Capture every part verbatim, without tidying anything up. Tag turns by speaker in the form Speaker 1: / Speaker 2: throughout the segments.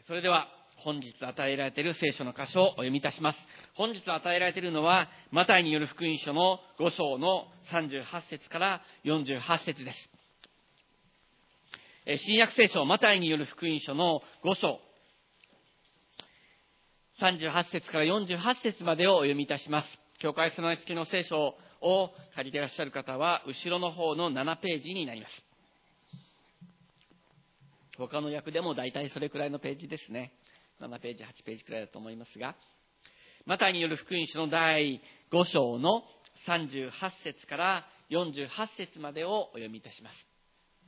Speaker 1: それでは本日与えられている聖書の箇所をお読みいたします。本日与えられているのはマタイによる福音書のご章のさんじゅうはち節からよんじゅうはち節です。新約聖書マタイによる福音書のご章さんじゅうはち節からよんじゅうはち節までをお読みいたします。教会備え付きの聖書を借りていらっしゃる方は後ろの方のななページになります。他の訳でも大体それくらいのページですね。ななページ、はちページくらいだと思いますが、マタイによる福音書のだいご章のさんじゅうはち節からよんじゅうはち節までをお読みいたします。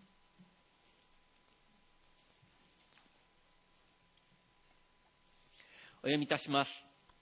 Speaker 1: お読みいたします。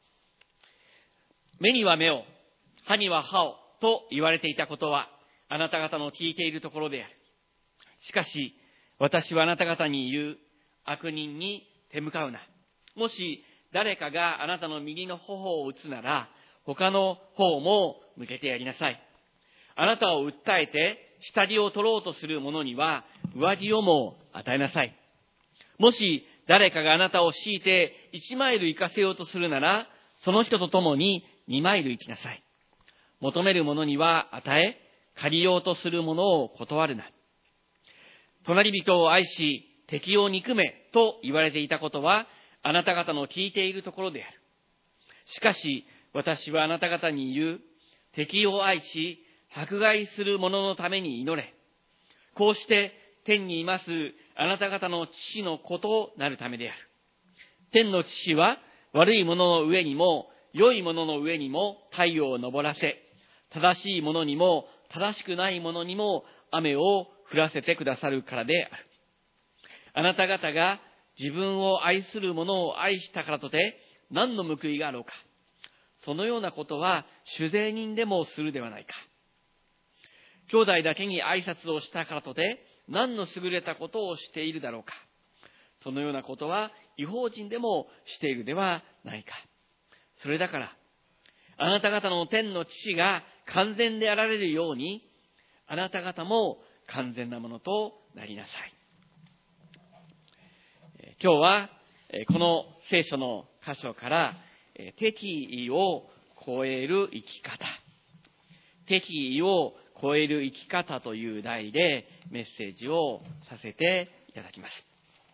Speaker 1: 目には目を、歯には歯をと言われていたことはあなた方の聞いているところである。しかし私はあなた方に言う、悪人に手向かうな。もし誰かがあなたの右の頬を打つなら、他の方も向けてやりなさい。あなたを訴えて下着を取ろうとする者には上着をも与えなさい。もし誰かがあなたを強いて一マイル行かせようとするなら、その人と共に二マイル行きなさい。求める者には与え、借りようとする者を断るな。隣人を愛し、敵を憎めと言われていたことは、あなた方の聞いているところである。しかし、私はあなた方に言う、敵を愛し、迫害する者のために祈れ。こうして天にいますあなた方の父の子となるためである。天の父は悪い者の上にも良い者の上にも太陽を昇らせ、正しい者にも正しくない者にも雨を降らせてくださるからである。あなた方が自分を愛する者を愛したからとて何の報いがあろうか。そのようなことは主税人でもするではないか。兄弟だけに挨拶をしたからとて何の優れたことをしているだろうか。そのようなことは異邦人でもしているではないか。それだからあなた方の天の父が完全であられるように、あなた方も完全なものとなりなさい。今日はこの聖書の箇所から敵意を超える生き方、敵意を超える生き方という題でメッセージをさせていただきます。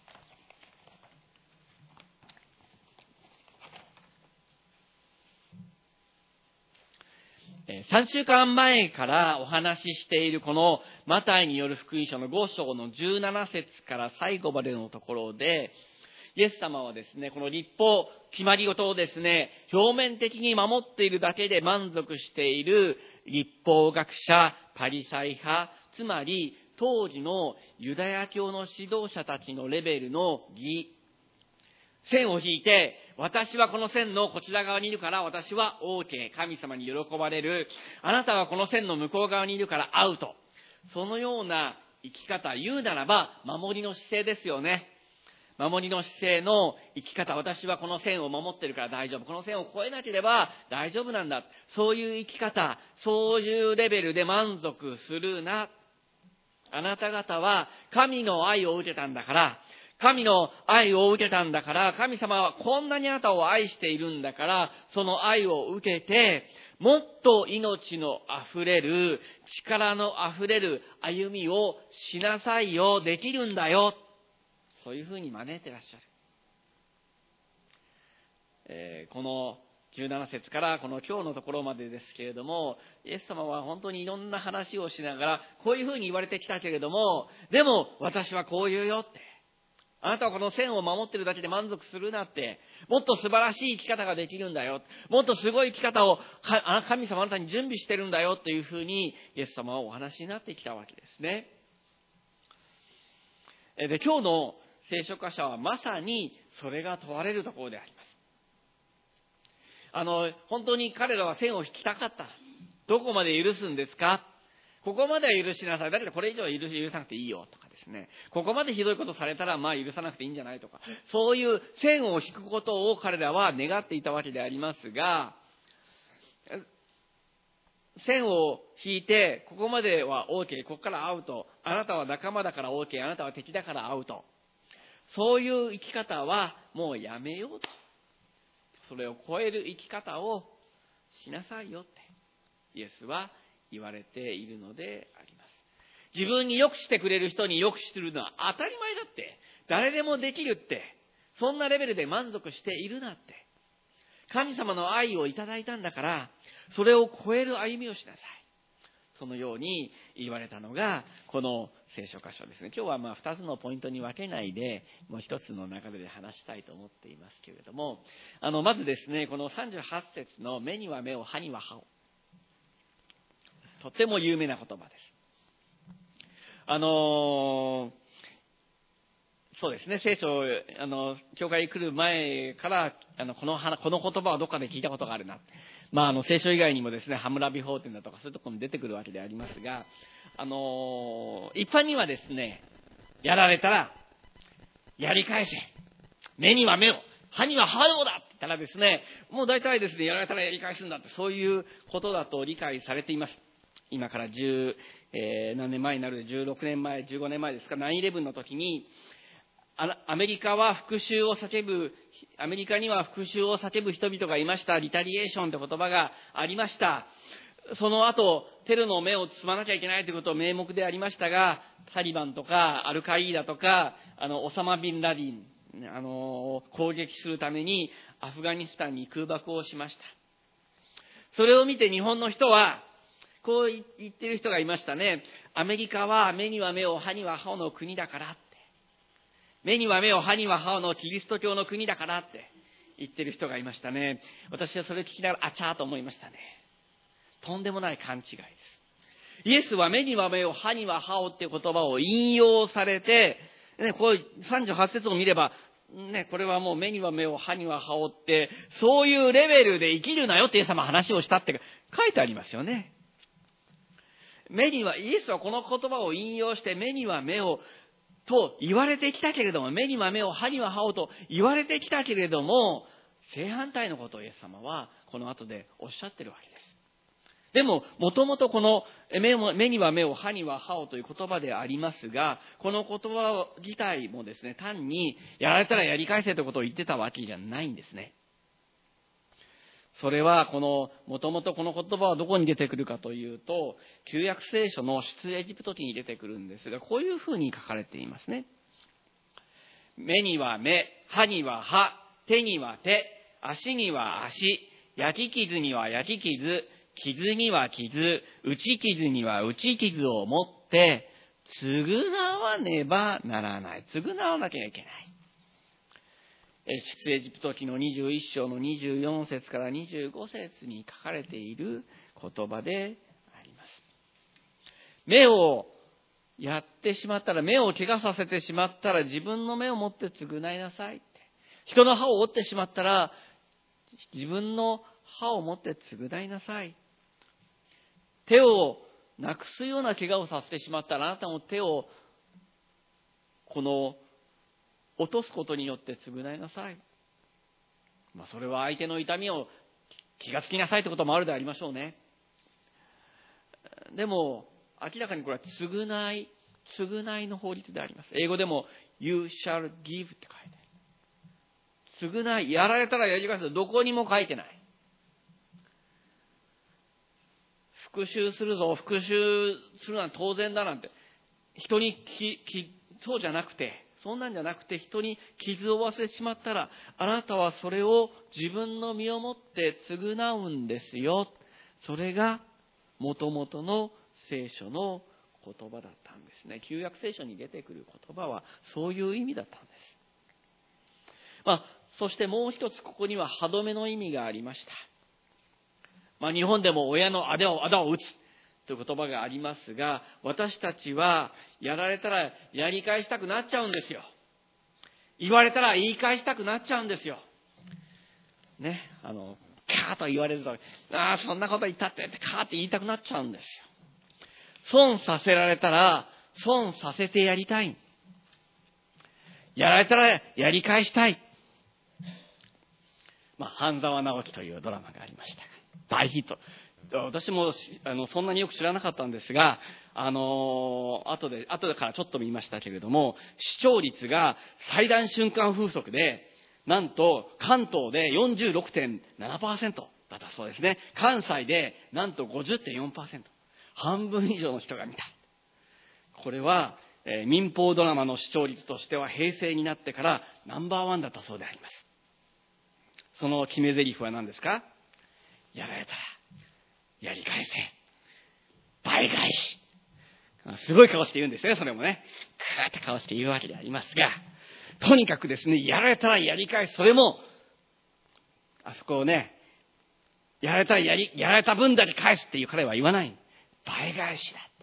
Speaker 1: さんしゅうかんまえからお話ししているこのマタイによる福音書のご章のじゅうなな節から最後までのところで、イエス様はですね、この律法、決まり事をですね、表面的に守っているだけで満足している律法学者、パリサイ派、つまり当時のユダヤ教の指導者たちのレベルの義、線を引いて、私はこの線のこちら側にいるから私は OK、神様に喜ばれる。あなたはこの線の向こう側にいるからアウト。そのような生き方、言うならば守りの姿勢ですよね。守りの姿勢の生き方、私はこの線を守ってるから大丈夫。この線を越えなければ大丈夫なんだ。そういう生き方、そういうレベルで満足するな。あなた方は神の愛を受けたんだから、神の愛を受けたんだから、神様はこんなにあなたを愛しているんだから、その愛を受けて、もっと命のあふれる、力のあふれる歩みをしなさいよ、できるんだよ。そういうふうに招いてらっしゃる。えー、このじゅうなな節からこの今日のところまでですけれども、イエス様は本当にいろんな話をしながら、こういうふうに言われてきたけれども、でも私はこう言うよって。あなたはこの線を守ってるだけで満足するなって、もっと素晴らしい生き方ができるんだよ。もっとすごい生き方を神様あなたに準備してるんだよというふうにイエス様はお話になってきたわけですね。で、今日の聖書箇所はまさにそれが問われるところであります。あの、本当に彼らは線を引きたかった。どこまで許すんですか？ここまでは許しなさい。だけどこれ以上は許許さなくていいよとかですね。ここまでひどいことされたらまあ許さなくていいんじゃないとか。そういう線を引くことを彼らは願っていたわけでありますが、線を引いて、ここまでは OK、ここからアウト。あなたは仲間だから OK、あなたは敵だからアウト。 そういう生き方はもうやめようと。それを超える生き方をしなさいよってイエスは言われているのであります。自分に良くしてくれる人に良くするのは当たり前だって。誰でもできるって。そんなレベルで満足しているなって。神様の愛をいただいたんだから、それを超える歩みをしなさい。そのように言われたのが、この聖書箇所ですね。今日はまあ二つのポイントに分けないで、もう一つの中で話したいと思っていますけれども、あの、まずですね、このさんじゅうはち節の目には目を、歯には歯を。とても有名な言葉です。あのー、そうですね、聖書、あの、教会に来る前から、あの、この話、この言葉はどっかで聞いたことがあるな。まあ、あの、聖書以外にもですね、ハムラビ法典だとか、そういうところに出てくるわけでありますが、あのー、一般にはですね、やられたら、やり返せ。目には目を、歯には歯をだって言ったらですね、もう大体ですね、やられたらやり返すんだって、そういうことだと理解されています。今から十、えー、何年前になるでじゅうろくねんまえ、じゅうごねんまえですか、ナインイレブンの時に、アメリカは復讐を叫ぶ、アメリカには復讐を叫ぶ人々がいました。リタリエーションという言葉がありました。その後、テロの目をつまなきゃいけないということを名目でありましたが、タリバンとかアルカイーダとか、あの、オサマ・ビン・ラディン、あの、攻撃するためにアフガニスタンに空爆をしました。それを見て日本の人は、こう言ってる人がいましたね。アメリカは目には目を、歯には歯の国だから。目には目を、歯には歯のキリスト教の国だからって言ってる人がいましたね。私はそれを聞きながら、あちゃーと思いましたね。とんでもない勘違いです。イエスは目には目を、歯には歯をっていう言葉を引用されて、ね、こうさんじゅうはち節を見れば、ね、これはもう目には目を、歯には歯をって、そういうレベルで生きるなよってイエス様は話をしたって書いてありますよね。目には、イエスはこの言葉を引用して、目には目を、と言われてきたけれども、目には目を、歯には歯をと言われてきたけれども、正反対のことをイエス様はこの後でおっしゃってるわけです。でも、もともとこの目も、目には目を、歯には歯をという言葉でありますが、この言葉自体もですね、単にやられたらやり返せということを言ってたわけじゃないんですね。それはこの、もともとこの言葉はどこに出てくるかというと、旧約聖書の出エジプト記に出てくるんですが、こういうふうに書かれていますね。目には目、歯には歯、手には手、足には足、焼き傷には焼き傷、傷には傷、打ち傷には打ち傷を持って、償わねばならない。償わなきゃいけない。出エジプト記のにじゅういっ章のにじゅうよん節からにじゅうご節に書かれている言葉であります。目をやってしまったら、目を怪我させてしまったら、自分の目を持って償いなさいって。人の歯を折ってしまったら、自分の歯を持って償いなさい。手をなくすような怪我をさせてしまったら、あなたも手をこの落とすことによって償いなさい。まあ、それは相手の痛みを気がつきなさいということもあるでありましょうね。でも、明らかにこれは償い、償いの法律であります。英語でも You shall give って書いてある。償い、やられたらやり返す。どこにも書いてない。復讐するぞ、復讐するのは当然だなんて。人にきき、そうじゃなくて、そんなんじゃなくて、人に傷を負わせてしまったら、あなたはそれを自分の身をもって償うんですよ。それが元々の聖書の言葉だったんですね。旧約聖書に出てくる言葉はそういう意味だったんです。まあ、そしてもう一つここには歯止めの意味がありました。まあ、日本でも親のあだを、あだを打つという言葉がありますが、私たちはやられたらやり返したくなっちゃうんですよ。言われたら言い返したくなっちゃうんですよ。ね、あの、カーッと言われると、ああ、そんなこと言ったってってカーッと言いたくなっちゃうんですよ。損させられたら損させてやりたい。やられたらやり返したい。まあ、半沢直樹というドラマがありましたが、大ヒット。 私もあのそんなによく知らなかったんですが、あの後で後でからちょっと見ましたけれども、視聴率が最大瞬間風速でなんと関東で よんじゅうろくてんななパーセント だったそうですね。関西でなんと ごじゅってんよんパーセント、 半分以上の人が見た。これは、えー、民放ドラマの視聴率としては平成になってからナンバーワンだったそうであります。その決め台詞は何ですか？やられたらやり返せ、倍返し。すごい顔して言うんですね、それもね。カーッと顔して言うわけでありますが、とにかくですね、やられたらやり返す。それも、あそこをね、やられたらやり、やられた分だけ返すっていう彼は言わない。倍返しだって。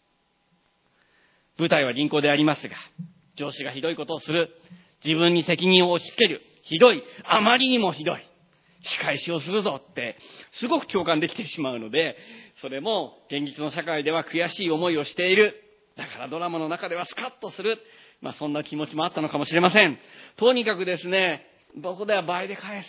Speaker 1: 舞台は銀行でありますが、上司がひどいことをする。自分に責任を押し付ける。ひどい。あまりにもひどい。仕返しをするぞって、すごく共感できてしまうので、それも現実の社会では悔しい思いをしている。だからドラマの中ではスカッとする。まあそんな気持ちもあったのかもしれません。とにかくですね、ここでは倍で返す。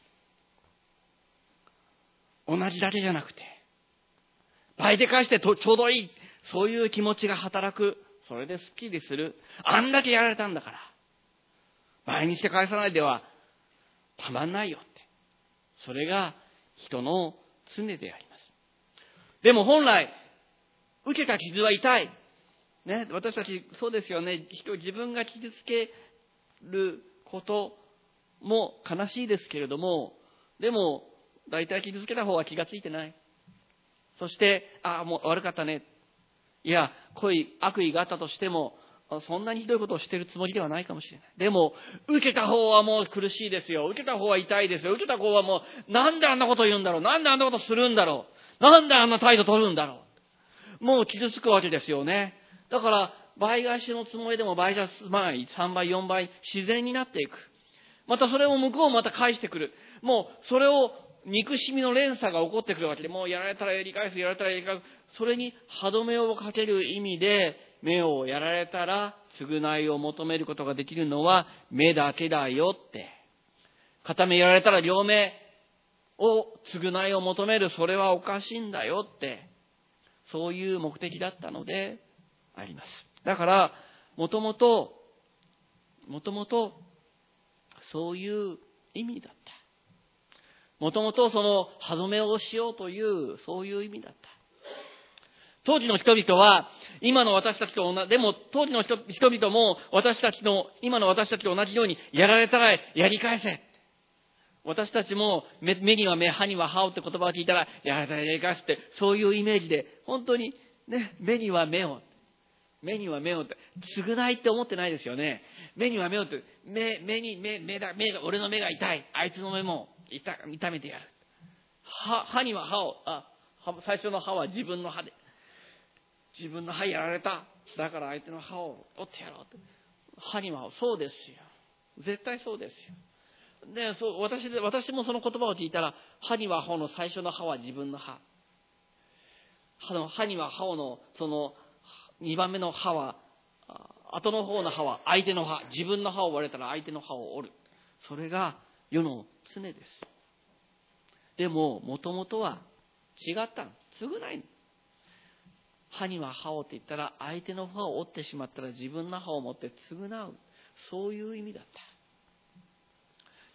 Speaker 1: 同じだけじゃなくて、倍で返してとちょうどいい。そういう気持ちが働く。それでスッキリする。あんだけやられたんだから、倍にして返さないではたまんないよって。それが人の常であります。でも本来、受けた傷は痛い。ね、私たちそうですよね。人自分が傷つけることも悲しいですけれども、でも大体傷つけた方は気がついてない。そして、ああもう悪かったね。いや、恋悪意があったとしても、そんなにひどいことをしているつもりではないかもしれない。でも受けた方はもう苦しいですよ。受けた方は痛いですよ。受けた方はもうなんであんなこと言うんだろう。なんであんなことするんだろう。なんであんな態度取るんだろう。もう傷つくわけですよね。だから倍返しのつもりでも倍じゃ済まない。さんばいよんばい自然になっていく。またそれを向こうもまた返してくる。もうそれを憎しみの連鎖が起こってくるわけで、もうやられたらやり返す、やられたらやり返す。それに歯止めをかける意味で、目をやられたら償いを求めることができるのは目だけだよって。片目やられたら両目を償いを求める。それはおかしいんだよって。そういう目的だったのであります。だから、もともと、もともとそういう意味だった。もともとその歯止めをしようというそういう意味だった。当時の人々は今の私たちと同じ、でも当時の人々も私たちの今の私たちと同じように、やられたらやり返せ。私たちも 目, 目には目、歯には歯をって言葉を聞いたらやられたらやり返すって、そういうイメージで本当にね、目には目を、目には目をって償いって思ってないですよね。目には目をって、目目に目目だ目が俺の目が痛い、あいつの目も 痛, 痛めてやる。歯歯には歯を、あ最初の歯は自分の歯で。自分の歯やられた。だから相手の歯を折ってやろうって。歯には、そうですよ。絶対そうですよ。で、そう、私で、私もその言葉を聞いたら、歯には歯の最初の歯は自分の歯。歯の、歯には歯の、その、二番目の歯は、後の方の歯は相手の歯。自分の歯を割れたら相手の歯を折る。それが世の常です。でも、もともとは違ったの。償いの。歯には歯をって言ったら、相手の歯を折ってしまったら自分の歯を持って償う。そういう意味だった。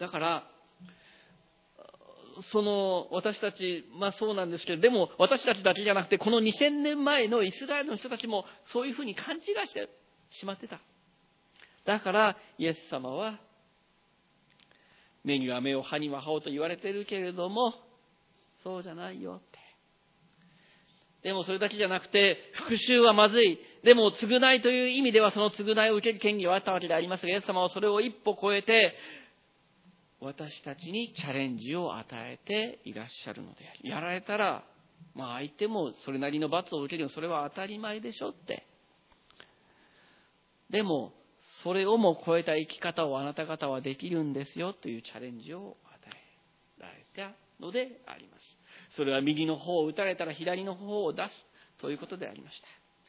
Speaker 1: だから、その私たち、まあそうなんですけど、でも私たちだけじゃなくて、このにせんねんまえのイスラエルの人たちもそういうふうに勘違いしてしまってた。だからイエス様は、目には目を、歯には歯をと言われているけれども、そうじゃないよって。でもそれだけじゃなくて、復讐はまずい。でも償いという意味ではその償いを受ける権利はあったわけでありますが、イエス様はそれを一歩超えて、私たちにチャレンジを与えていらっしゃるのであり、やられたら、まあ相手もそれなりの罰を受けるの、それは当たり前でしょって。でも、それをも超えた生き方をあなた方はできるんですよというチャレンジを与えられたのであります。それは右の方を打たれたら左の方を出すということでありました。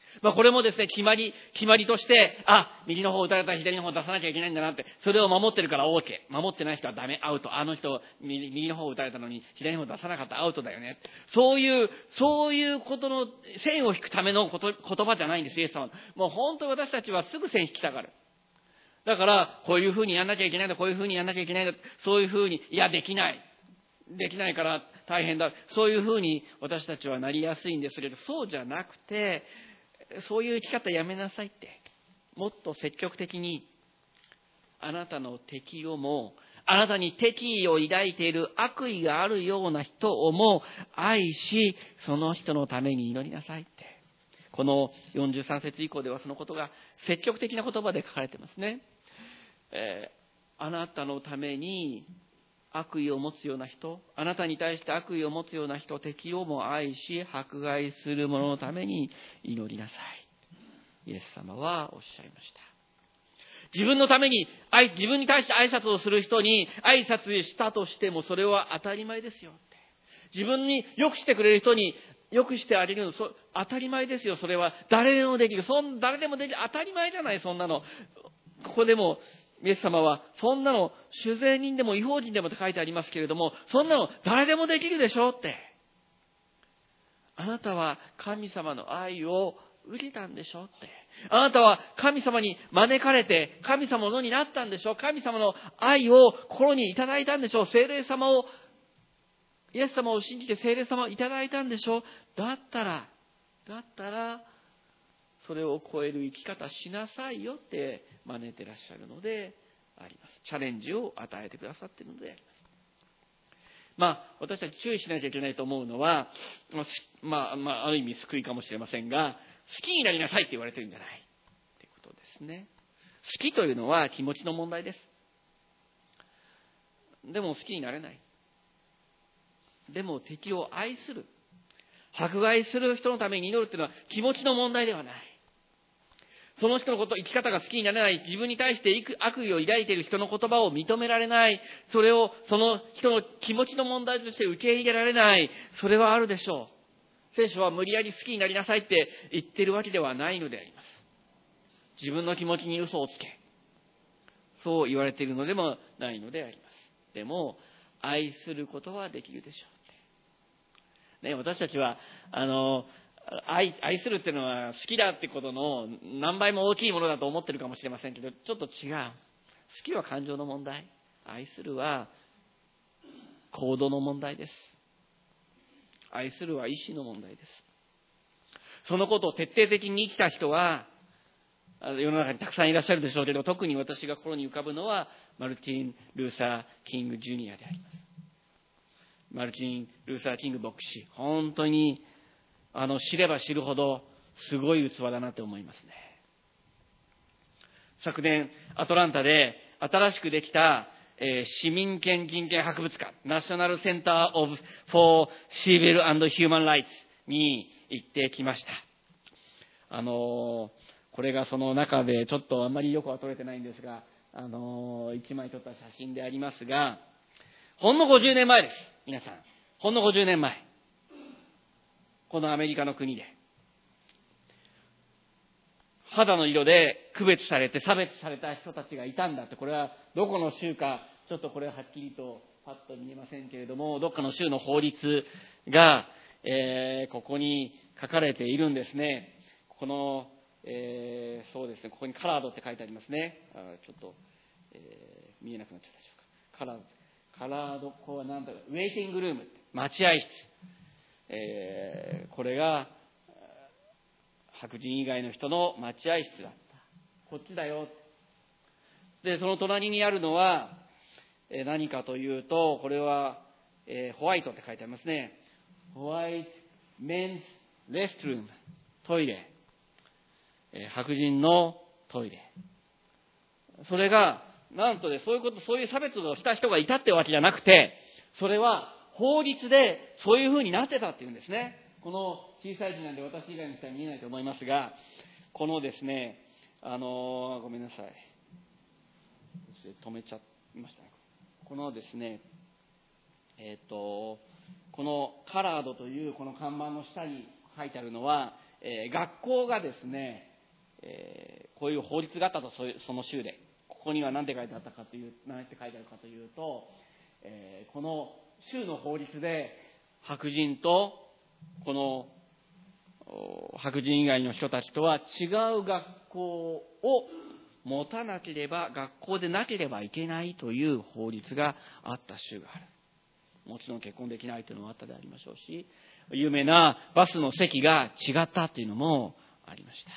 Speaker 1: まあこれもですね、決まり、決まりとして、あ、右の方を打たれたら左の方を出さなきゃいけないんだなって、それを守ってるから OK。守ってない人はダメ、アウト。あの人、右右の方を打たれたのに左の方を出さなかったアウトだよね。そういう、そういうことの線を引くためのこと、言葉じゃないんです、イエス様。もう本当に私たちはすぐ線引きたがる。だから、こういうふうにやんなきゃいけないんだ、こういうふうにやんなきゃいけないんだ、そういうふうに、いや、できない。できないから大変だ。そういうふうに私たちはなりやすいんですけど、そうじゃなくて、そういう生き方やめなさいって。もっと積極的に、あなたの敵をも、あなたに敵意を抱いている悪意があるような人をも愛し、その人のために祈りなさいって。このよんじゅうさん節以降ではそのことが積極的な言葉で書かれてますね。えー、あなたのために悪意を持つような人、あなたに対して悪意を持つような人、敵をも愛し、迫害する者のために祈りなさい。イエス様はおっしゃいました。自分のために、自分に対して挨拶をする人に挨拶したとしてもそれは当たり前ですよって。自分に良くしてくれる人に良くしてあげるの、そ当たり前ですよ。それは誰でもできる。そん誰でもできる。当たり前じゃない、そんなの。ここでもイエス様は、そんなの酒税人でも違法人でもって書いてありますけれども、そんなの誰でもできるでしょって。あなたは神様の愛を受けたんでしょって。あなたは神様に招かれて神様のになったんでしょ。神様の愛を心にいただいたんでしょ。聖霊様を、イエス様を信じて聖霊様をいただいたんでしょ。だったら、だったら、それを超える生き方しなさいよって招いてらっしゃるのであります。チャレンジを与えてくださっているのであります。まあ、私たち注意しなきゃいけないと思うのは、まあ、まあ、ある意味救いかもしれませんが、好きになりなさいって言われてるんじゃないっていうことですね。好きというのは気持ちの問題です。でも好きになれない。でも敵を愛する。迫害する人のために祈るっていうのは気持ちの問題ではない。その人のこと、生き方が好きになれない、自分に対して悪意を抱いている人の言葉を認められない、それをその人の気持ちの問題として受け入れられない、それはあるでしょう。聖書は無理やり好きになりなさいって言ってるわけではないのであります。自分の気持ちに嘘をつけ。そう言われているのでもないのであります。でも、愛することはできるでしょう。ね、私たちは、あの、愛、愛するっていうのは好きだってことの何倍も大きいものだと思ってるかもしれませんけど、ちょっと違う。好きは感情の問題。愛するは行動の問題です。愛するは意志の問題です。そのことを徹底的に生きた人は世の中にたくさんいらっしゃるでしょうけど、特に私が心に浮かぶのはマルチン・ルーサー・キング・ジュニアであります。マルチン・ルーサー・キング牧師、本当にあの知れば知るほどすごい器だなと思いますね。昨年アトランタで新しくできた、えー、市民権人権博物館、ナショナルセンターオブフォーシビル&ヒューマンライツに行ってきました。あのー、これがその中でちょっとあんまりよくは撮れてないんですが、あのー、一枚撮った写真でありますが、ほんのごじゅうねんまえです。皆さん、ほんのごじゅうねんまえ。このアメリカの国で肌の色で区別されて差別された人たちがいたんだって、これはどこの州かちょっとこれははっきりとパッと見えませんけれども、どっかの州の法律が、えー、ここに書かれているんですね。この、えー、そうですね、ここにカラードって書いてありますね。あちょっと、えー、見えなくなっちゃったでしょうか。カラードカラードこうは何だろう、ウェイティングルーム、待合室、えー、これが白人以外の人の待合室だった。こっちだよ。で、その隣にあるのは、えー、何かというと、これは、えー、ホワイトって書いてありますね。ホワイトメンズレストルーム、トイレ、えー、白人のトイレ。それがなんとで、そういうこと、そういう差別をした人がいたってわけじゃなくて、それは法律でそういうふうになってたっていうんですね。この小さい字なんで私以外の人は見えないと思いますが、このですね、あのごめんなさい、止めちゃいましたね。このですね、えっとこのカラードというこの看板の下に書いてあるのは、 えー、学校がですね、えー、こういう法律があったと、その州で、ここには何て書いてあったかという、何て書いてあるかというと、えー、この州の法律で白人とこの白人以外の人たちとは違う学校を持たなければ、学校でなければいけないという法律があった州がある。もちろん結婚できないというのもあったでありましょうし、有名なバスの席が違ったというのもありました。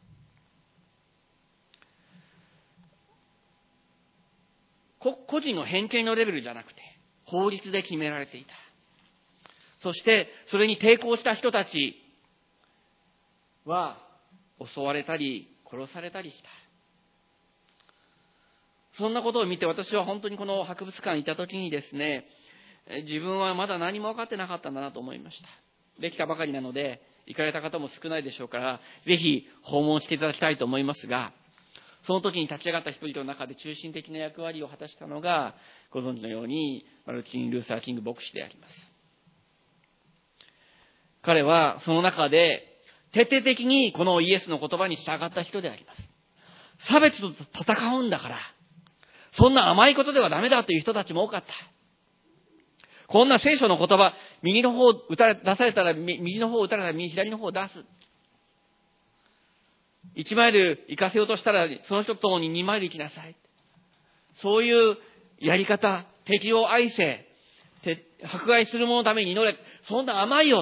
Speaker 1: 個人の偏見のレベルじゃなくて、法律で決められていた。そして、それに抵抗した人たちは、襲われたり、殺されたりした。そんなことを見て、私は本当にこの博物館にいたときにですね、自分はまだ何も分かってなかったんだなと思いました。できたばかりなので、行かれた方も少ないでしょうから、ぜひ訪問していただきたいと思いますが、その時に立ち上がった人々の中で中心的な役割を果たしたのが、ご存知のようにマルチン・ルーサー・キング牧師であります。彼はその中で徹底的にこのイエスの言葉に従った人であります。差別と戦うんだから、そんな甘いことではダメだという人たちも多かった。こんな聖書の言葉、右の方を打たれ、出されたら右の方を打たれたら右、左の方を出す。一マイル行かせようとしたら、その人と共に二マイル行きなさい。そういうやり方、敵を愛せ、迫害する者のために祈れ、そんな甘いよって。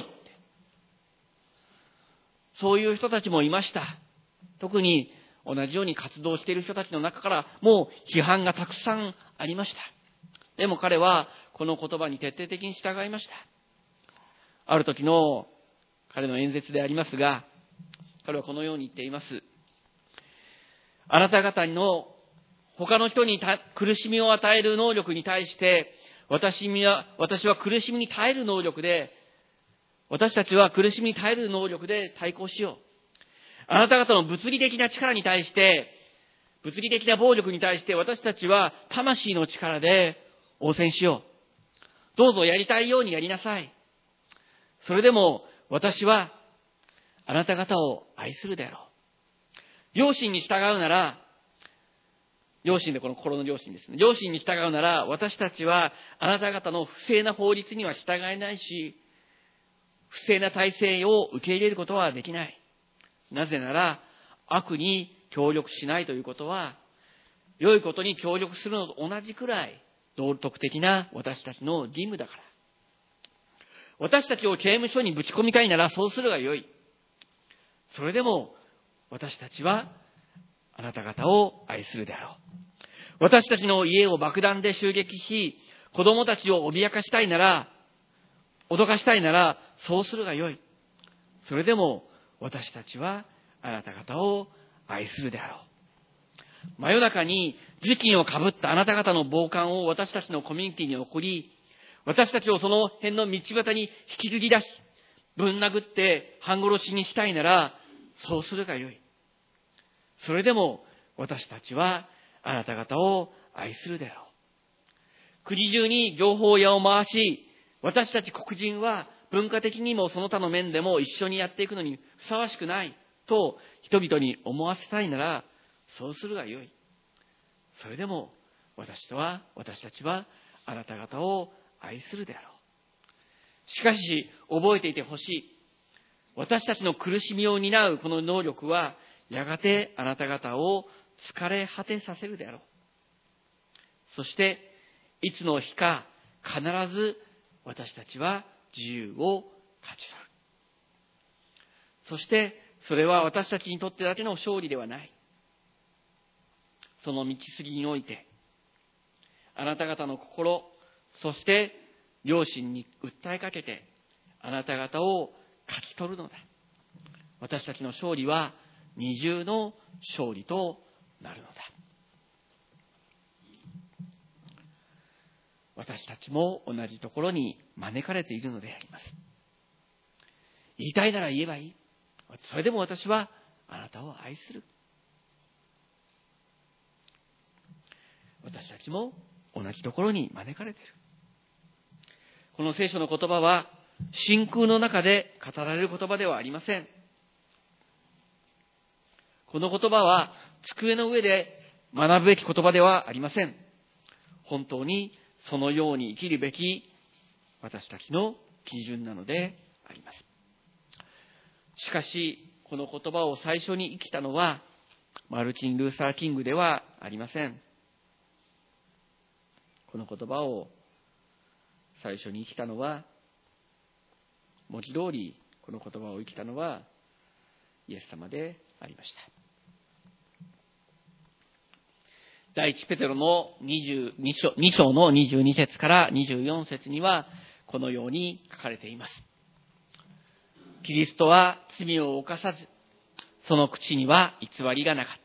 Speaker 1: そういう人たちもいました。特に同じように活動している人たちの中から、もう批判がたくさんありました。でも彼は、この言葉に徹底的に従いました。ある時の彼の演説でありますが、彼はこのように言っています。あなた方の他の人に苦しみを与える能力に対して、私は、私は苦しみに耐える能力で、私たちは苦しみに耐える能力で対抗しよう。あなた方の物理的な力に対して、物理的な暴力に対して私たちは魂の力で応戦しよう。どうぞやりたいようにやりなさい。それでも私はあなた方を愛するであろう。良心に従うなら、良心でこの心の良心ですね。良心に従うなら、私たちはあなた方の不正な法律には従えないし、不正な体制を受け入れることはできない。なぜなら、悪に協力しないということは、良いことに協力するのと同じくらい道徳的な私たちの義務だから。私たちを刑務所にぶち込みたいならそうするがよい。それでも私たちはあなた方を愛するであろう。私たちの家を爆弾で襲撃し、子供たちを脅かしたいなら、脅かしたいならそうするがよい。それでも私たちはあなた方を愛するであろう。真夜中に頭巾をかぶったあなた方の暴漢を私たちのコミュニティに送り、私たちをその辺の道端に引きずり出し、ぶん殴って半殺しにしたいなら、そうするがよい。それでも私たちはあなた方を愛するであろう。国中に情報屋を回し、私たち黒人は文化的にもその他の面でも一緒にやっていくのにふさわしくないと人々に思わせたいなら、そうするがよい。それでも私とは、私たちはあなた方を愛するであろう。しかし、覚えていてほしい。私たちの苦しみを担うこの能力は、やがてあなた方を疲れ果てさせるであろう。そして、いつの日か必ず私たちは自由を勝ち取る。そして、それは私たちにとってだけの勝利ではない。その道筋において、あなた方の心、そして良心に訴えかけて、あなた方を勝ち取るのだ。私たちの勝利は二重の勝利となるのだ。私たちも同じところに招かれているのであります。言いたいなら言えばいい。それでも私はあなたを愛する。私たちも同じところに招かれている。この聖書の言葉は真空の中で語られる言葉ではありません。 この言葉は机の上で学ぶべき言葉ではありません。本当にそのように生きるべき私たちの基準なのであります。しかし、この言葉を最初に生きたのはマルチン・ルーサー・キングではありません。この言葉を最初に生きたのは、文字通りこの言葉を生きたのはイエス様でありました。第一ペテロのにじゅうに章、に章のにじゅうに節からにじゅうよん節にはこのように書かれています。キリストは罪を犯さず、その口には偽りがなかった。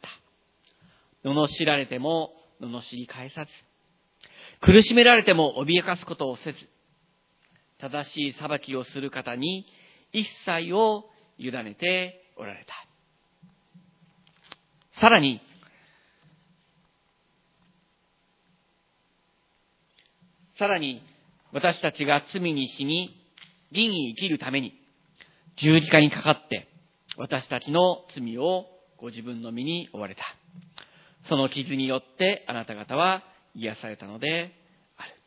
Speaker 1: 罵られても罵り返さず、苦しめられても脅かすことをせず、正しい裁きをする方に一切を委ねておられた。さらに、さらに私たちが罪に死に、義に生きるために十字架にかかって私たちの罪をご自分の身に負われた。その傷によってあなた方は癒されたのである。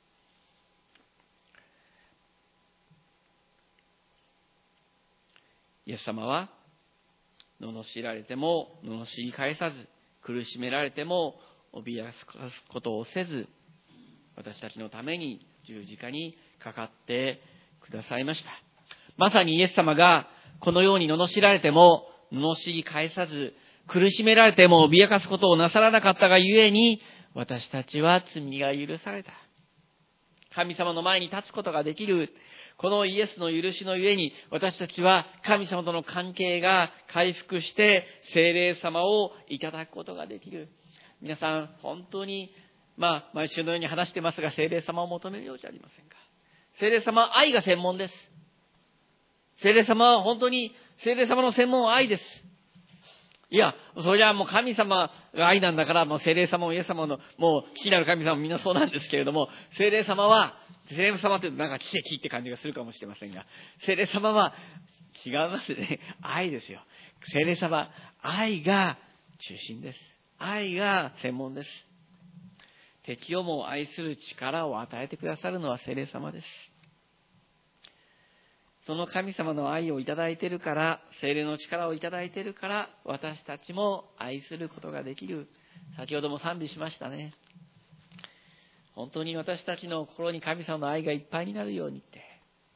Speaker 1: イエス様は罵られても罵り返さず、苦しめられても脅かすことをせず、私たちのために十字架にかかってくださいました。まさにイエス様がこのように罵られても罵り返さず、苦しめられても脅かすことをなさらなかったがゆえに、私たちは罪が許された。神様の前に立つことができる。このイエスの許しのゆえに、私たちは神様との関係が回復して聖霊様をいただくことができる。皆さん、本当にまあ、毎週のように話してますが、聖霊様を求めるようじゃありませんか。聖霊様は愛が専門です。聖霊様は本当に、聖霊様の専門は愛です。いや、それじゃあもう神様が愛なんだから、もう聖霊様もイエス様の、もう父なる神様もみんなそうなんですけれども、聖霊様は、聖霊様というとなんか奇跡って感じがするかもしれませんが、聖霊様は違いますね。愛ですよ。聖霊様、愛が中心です。愛が専門です。敵をも愛する力を与えてくださるのは聖霊様です。その神様の愛をいただいているから、聖霊の力をいただいているから、私たちも愛することができる。先ほども賛美しましたね。本当に私たちの心に神様の愛がいっぱいになるようにって。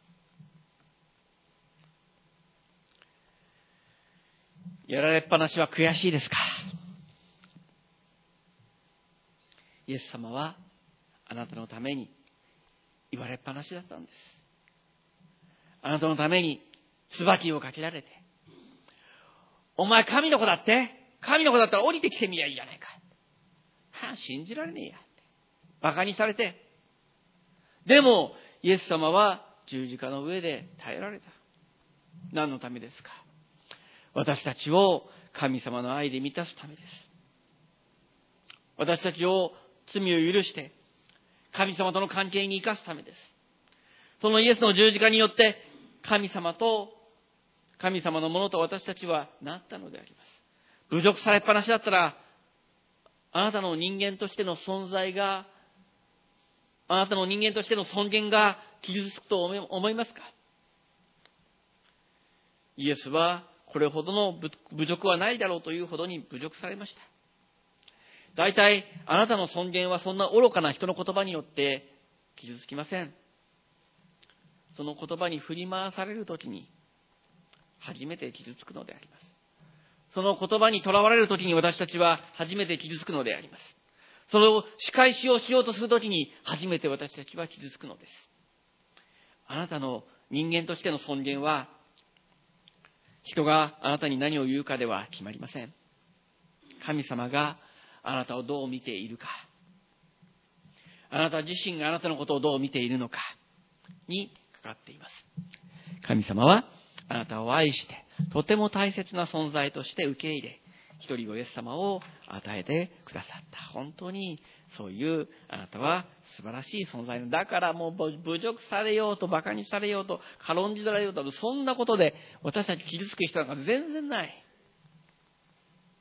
Speaker 1: やられっぱなしは悔しいですか？イエス様はあなたのために言われっぱなしだったんです。あなたのために椿をかけられて、お前神の子だって、神の子だったら降りてきてみりゃいいじゃないか。はあ、信じられねえや。馬鹿にされて。でもイエス様は十字架の上で耐えられた。何のためですか？私たちを神様の愛で満たすためです。私たちを罪を許して神様との関係に生かすためです。そのイエスの十字架によって神様と神様のものと私たちはなったのであります。侮辱されっぱなしだったら、あなたの人間としての存在が、あなたの人間としての尊厳が傷つくと思いますか？イエスはこれほどの侮辱はないだろうというほどに侮辱されました。大体あなたの尊厳はそんな愚かな人の言葉によって傷つきません。その言葉に振り回されるときに初めて傷つくのであります。その言葉にとらわれるときに私たちは初めて傷つくのであります。それを仕返しをしようとするときに初めて私たちは傷つくのです。あなたの人間としての尊厳は、人があなたに何を言うかでは決まりません。神様があなたをどう見ているか、あなた自身があなたのことをどう見ているのかにかかっています。神様はあなたを愛してとても大切な存在として受け入れ、一人子イエス様を与えてくださった。本当にそういうあなたは素晴らしい存在。だからもう侮辱されようと馬鹿にされようと軽んじられようと、そんなことで私たち傷つく人なんか全然ない。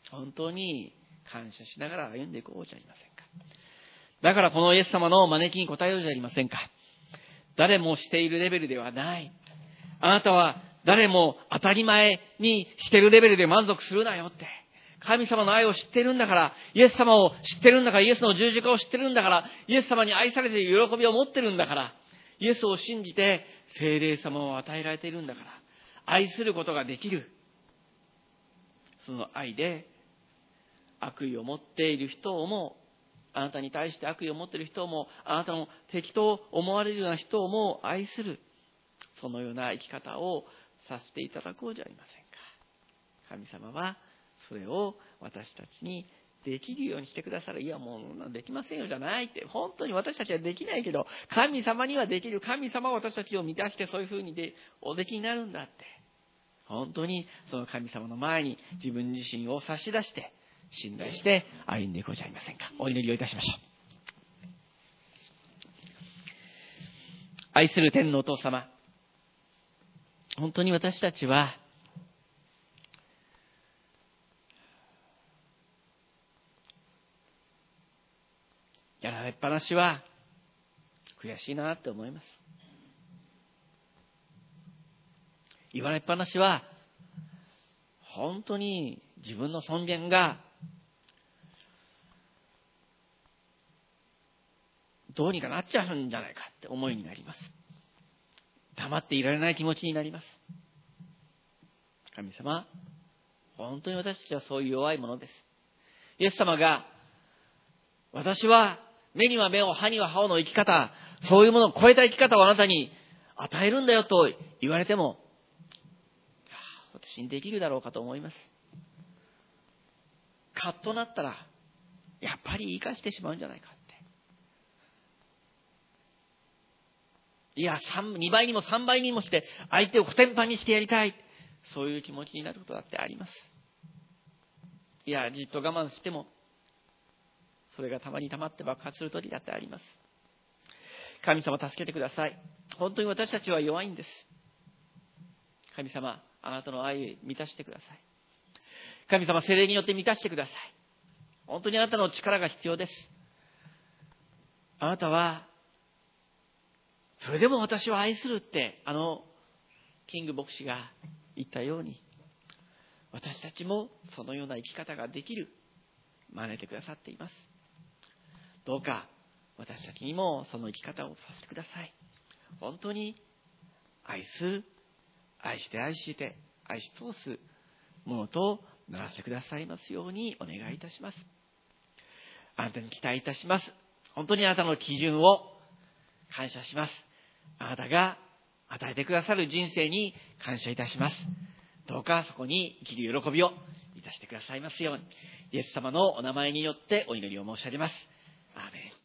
Speaker 1: 本当に感謝しながら歩んでいこうじゃありませんか。だからこのイエス様の招きに応えようじゃありませんか。誰もしているレベルではない。あなたは誰も当たり前にしているレベルで満足するなよって。神様の愛を知ってるんだから、イエス様を知ってるんだから、イエスの十字架を知ってるんだから、イエス様に愛されている喜びを持ってるんだから、イエスを信じて聖霊様を与えられているんだから、愛することができる。その愛で悪意を持っている人をも、あなたに対して悪意を持っている人をも、あなたの敵と思われるような人をも愛する。そのような生き方をさせていただこうじゃありませんか。神様はそれを私たちにできるようにしてくださる。いやもうできませんよじゃないって。本当に私たちはできないけど、神様にはできる。神様は私たちを満たしてそういうふうにでおできになるんだって。本当にその神様の前に自分自身を差し出して信頼して歩んでいこうじゃありませんか。お祈りをいたしましょう。愛する天のお父様、本当に私たちはやられっぱなしは悔しいなって思います。言われっぱなしは本当に自分の尊厳がどうにかなっちゃうんじゃないかって思いになります。黙っていられない気持ちになります。神様、本当に私たちはそういう弱いものです。イエス様が私は目には目を歯には歯をの生き方、そういうものを超えた生き方をあなたに与えるんだよと言われても、私にできるだろうかと思います。カッとなったらやっぱり言い返してしまうんじゃないかって。いやにばいにもさんばいにもして相手をコテンパンにしてやりたい、そういう気持ちになることだってあります。いやじっと我慢してもそれがたまにたまって爆発する時だってあります。神様助けてください。本当に私たちは弱いんです。神様、あなたの愛を満たしてください。神様、聖霊によって満たしてください。本当にあなたの力が必要です。あなたはそれでも私は愛するってあのキング牧師が言ったように、私たちもそのような生き方ができる真似てくださっています。どうか私たちにもその生き方をさせてください。本当に愛する、愛して愛して愛し通すものとならせてくださいますようにお願いいたします。あなたに期待いたします。本当にあなたの基準を感謝します。あなたが与えてくださる人生に感謝いたします。どうかそこに生きる喜びをいたしてくださいますように、イエス様のお名前によってお祈りを申し上げます。アーメン。